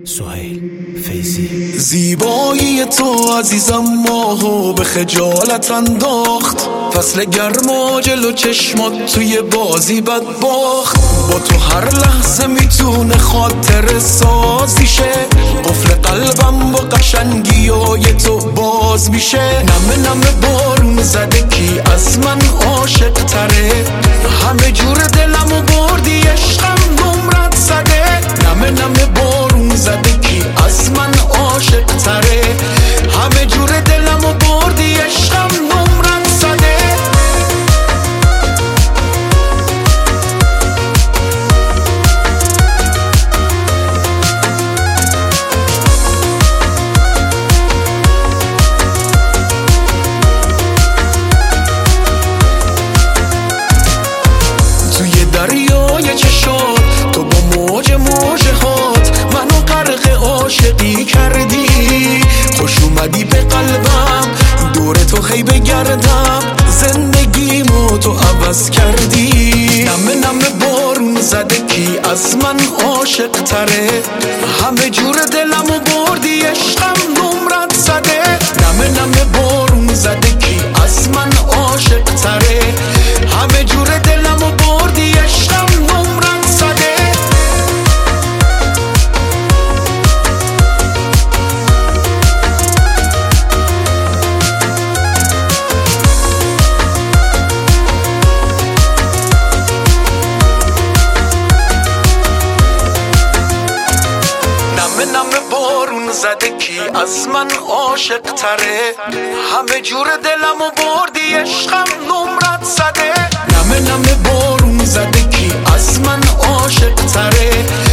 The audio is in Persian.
سهیل فیضی. زیبایی تو عزیزم ماهو به خجالت انداخت، فصل گرما جلو چشمات توی بازی بد باخت. با تو هر لحظه میتونه خاطر سازی شه، قفل قلبم با قشنگی های تو باز میشه. نمه نمه بارون زده کی از من عاشق تره، همه جور دلمو بردی عشقم نمرت زده. نمه نمه بارون زده کی از من عاشق تره، همه جور دلمو بردی عشقم نمرت زده. توی دریای چشات تو با موج هات منو غرق عاشقی کردی. خوش اومدی به قلبم، دور تو هی بگردم، زندگیمو تو عوض کردی. نمه نمه بارون زده کی از من عاشق تره، همه جور دلمو بردی عشقم نمرت زده. نمه نمه بارون زده کی از من عاشق تره، همه جور دلمو بردی عشقم نمرت زده. نمه نمه بارون زده کی از من عاشق تره، همه جور دلمو بردی عشقم نمرت زده. نمه نمه بارون زده کی از من عاشق تره،